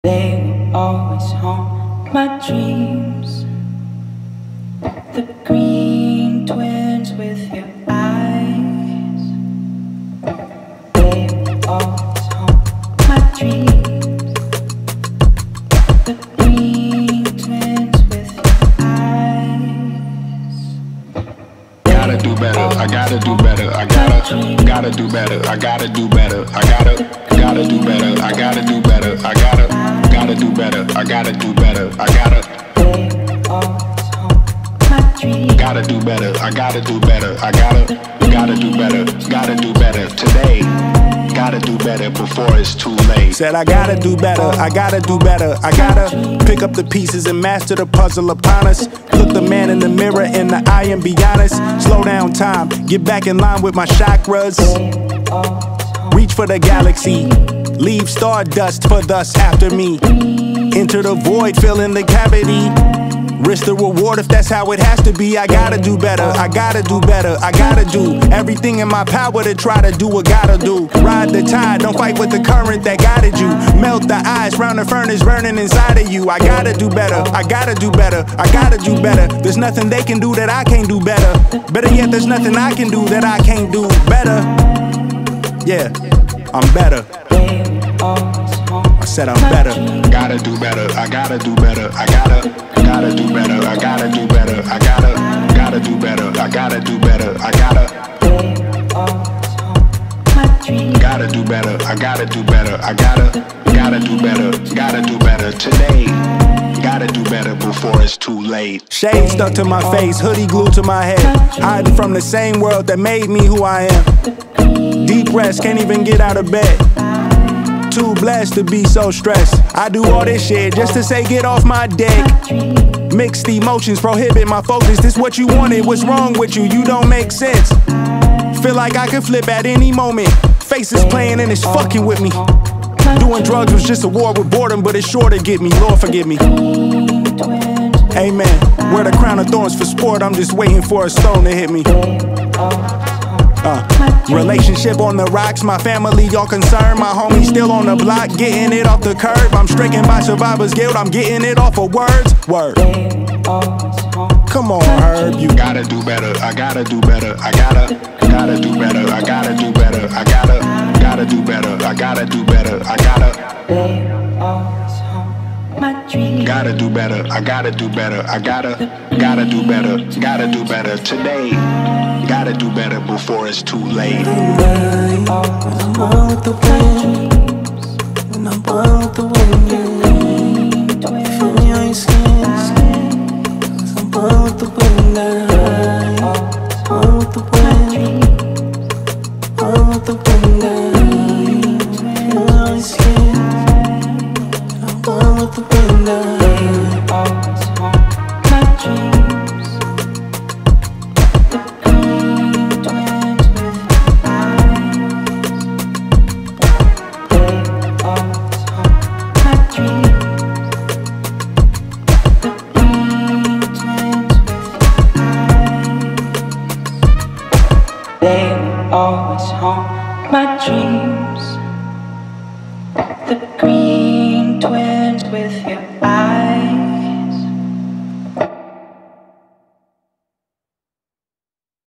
They will always haunt my dreams. The green twins with your eyes. They will always haunt my dreams. The green twins with your eyes. Gotta do better, I gotta do better, I gotta do better, I gotta do better, I gotta do better, I gotta do better, I gotta do better, I gotta do better, I gotta do better, I gotta do better, I gotta do better today. Gotta do better before it's too late. Said I gotta do better, I gotta do better, I gotta pick up the pieces and master the puzzle upon us. Look the man in the mirror in the eye and be honest. Slow down time, get back in line with my chakras. Reach for the galaxy, leave stardust for thus after me. Enter the void, fill in the cavity. Risk the reward if that's how it has to be. I gotta do better, I gotta do better, I gotta do everything in my power to try to do what gotta do. Ride the tide, don't fight with the current that guided you. Melt the ice round the furnace burning inside of you. I gotta do better, I gotta do better, I gotta do better. There's nothing they can do that I can't do better. Better yet, there's nothing I can do that I can't do better. Yeah, I'm better. I said I'm better. Gotta do better, I gotta do better, I gotta do better, I gotta do better, I gotta do better, I gotta do better, I gotta do better, I gotta do better, I gotta do better today. Gotta do better before it's too late. Shade stuck to my face, hoodie glued to my head, hiding from the same world that made me who I am. Deep rest, can't even get out of bed. Too blessed to be so stressed. I do all this shit just to say get off my deck. Mixed emotions prohibit my focus. This what you wanted, what's wrong with you? You don't make sense. Feel like I could flip at any moment. Faces playing and it's fucking with me. Doing drugs was just a war with boredom, but it's sure to get me. Lord forgive me. Amen. Wear the crown of thorns for sport, I'm just waiting for a stone to hit me. Relationship on the rocks, my family all concerned. My homie still on the block, getting it off the curb. I'm stricken by survivor's guilt, I'm getting it off of words. Word. Come on, Herb, you gotta do better, I gotta do better, I gotta do better, I gotta do better, I gotta do better, I gotta do better, I gotta do better, I gotta do better, I gotta do better today. Gotta do better before it's too late. I'm born with the wind, and I'm born with the wind. Feel me on your skin, 'cause I'm born with the wind. Born with the wind, born with the wind. Feel me on your skin, and I'm born with the wind. They will always haunt my dreams. The green twins with your